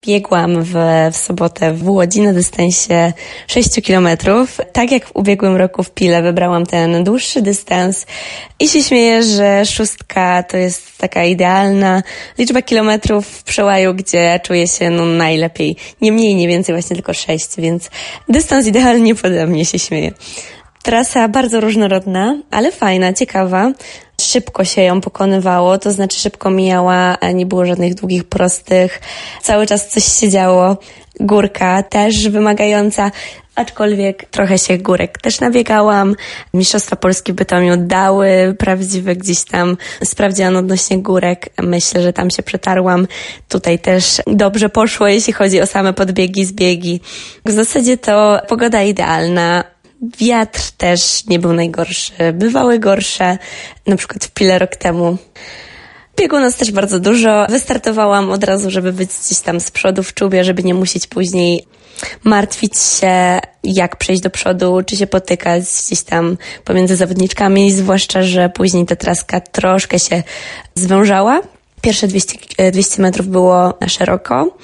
Biegłam w sobotę w Łodzi na dystansie 6 kilometrów. Tak jak w ubiegłym roku w Pile wybrałam ten dłuższy dystans i się śmieję, że 6 to jest taka idealna liczba kilometrów w przełaju, gdzie czuję się najlepiej. Nie mniej, nie więcej, właśnie tylko 6, więc dystans idealnie pode mnie, się śmieję. Trasa bardzo różnorodna, ale fajna, ciekawa. Szybko się ją pokonywało, to znaczy szybko mijała, nie było żadnych długich, prostych. Cały czas coś się działo. Górka też wymagająca, aczkolwiek trochę się górek też nabiegałam. Mistrzostwa Polski w Bytomiu dały prawdziwy gdzieś tam sprawdzian odnośnie górek. Myślę, że tam się przetarłam. Tutaj też dobrze poszło, jeśli chodzi o same podbiegi, zbiegi. W zasadzie to pogoda idealna. Wiatr też nie był najgorszy. Bywały gorsze, na przykład w Pile rok temu. Biegło nas też bardzo dużo. Wystartowałam od razu, żeby być gdzieś tam z przodu w czubie, żeby nie musieć później martwić się, jak przejść do przodu, czy się potykać gdzieś tam pomiędzy zawodniczkami, zwłaszcza, że później ta traska troszkę się zwężała. Pierwsze 200 metrów było na szeroko,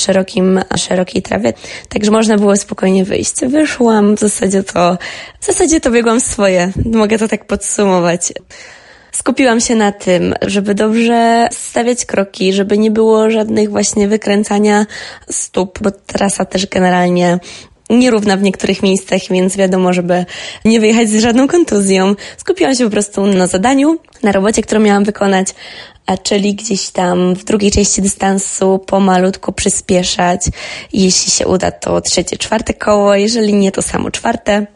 na szerokiej trawie, także można było spokojnie wyjść. Wyszłam, w zasadzie to biegłam swoje, mogę to tak podsumować. Skupiłam się na tym, żeby dobrze stawiać kroki, żeby nie było żadnych właśnie wykręcania stóp, bo trasa też generalnie nierówna w niektórych miejscach, więc wiadomo, żeby nie wyjechać z żadną kontuzją. Skupiłam się po prostu na zadaniu, na robocie, którą miałam wykonać, czyli gdzieś tam w drugiej części dystansu pomalutku przyspieszać. Jeśli się uda, to 3., 4. koło, jeżeli nie, to samo 4.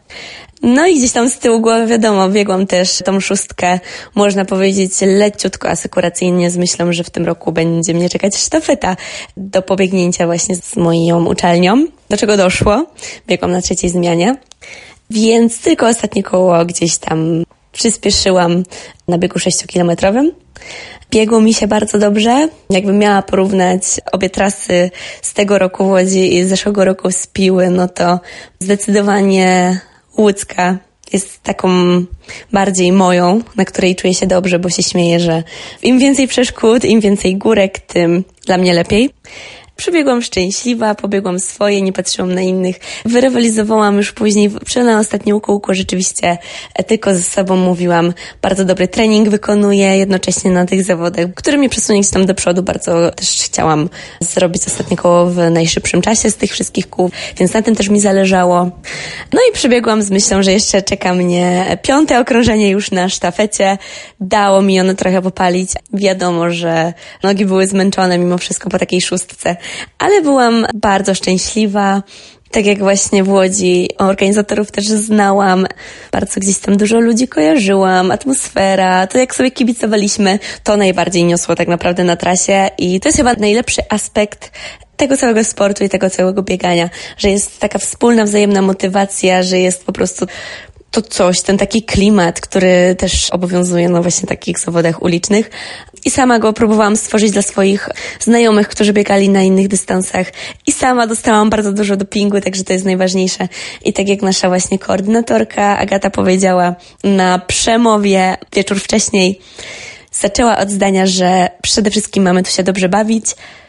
No i gdzieś tam z tyłu głowy, wiadomo, biegłam też tą 6, można powiedzieć leciutko asekuracyjnie, z myślą, że w tym roku będzie mnie czekać sztafeta do pobiegnięcia właśnie z moją uczelnią. Do czego doszło? Biegłam na 3. zmianie, więc tylko ostatnie koło gdzieś tam przyspieszyłam na biegu 6-kilometrowym. Biegło mi się bardzo dobrze. Jakbym miała porównać obie trasy z tego roku w Łodzi i z zeszłego roku z Piły, no to zdecydowanie łódzka jest taką bardziej moją, na której czuję się dobrze, bo się śmieję, że im więcej przeszkód, im więcej górek, tym dla mnie lepiej. Przebiegłam szczęśliwa, pobiegłam swoje, nie patrzyłam na innych. Wyrywalizowałam już później, na ostatnie kółko rzeczywiście tylko ze sobą mówiłam. Bardzo dobry trening wykonuję jednocześnie na tych zawodach, który mnie przesunie gdzieś tam do przodu. Bardzo też chciałam zrobić ostatnie koło w najszybszym czasie z tych wszystkich kół, więc na tym też mi zależało. No i przebiegłam z myślą, że jeszcze czeka mnie 5. okrążenie już na sztafecie. Dało mi ono trochę popalić. Wiadomo, że nogi były zmęczone mimo wszystko po takiej 6, ale byłam bardzo szczęśliwa. Tak jak właśnie w Łodzi organizatorów też znałam, bardzo gdzieś tam dużo ludzi kojarzyłam, atmosfera, to jak sobie kibicowaliśmy, to najbardziej niosło tak naprawdę na trasie i to jest chyba najlepszy aspekt tego całego sportu i tego całego biegania, że jest taka wspólna, wzajemna motywacja, że jest po prostu to coś, ten taki klimat, który też obowiązuje na właśnie takich zawodach ulicznych. I sama go próbowałam stworzyć dla swoich znajomych, którzy biegali na innych dystansach. I sama dostałam bardzo dużo dopingu, także to jest najważniejsze. I tak jak nasza właśnie koordynatorka Agata powiedziała na przemowie wieczór wcześniej, zaczęła od zdania, że przede wszystkim mamy tu się dobrze bawić,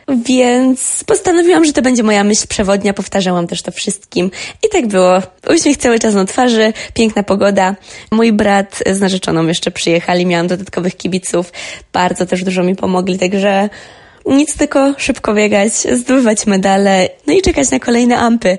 więc postanowiłam, że to będzie moja myśl przewodnia, powtarzałam też to wszystkim i tak było. Uśmiech cały czas na twarzy, piękna pogoda. Mój brat z narzeczoną jeszcze przyjechali, miałam dodatkowych kibiców, bardzo też dużo mi pomogli, także nic, tylko szybko biegać, zdobywać medale, no i czekać na kolejne ampy.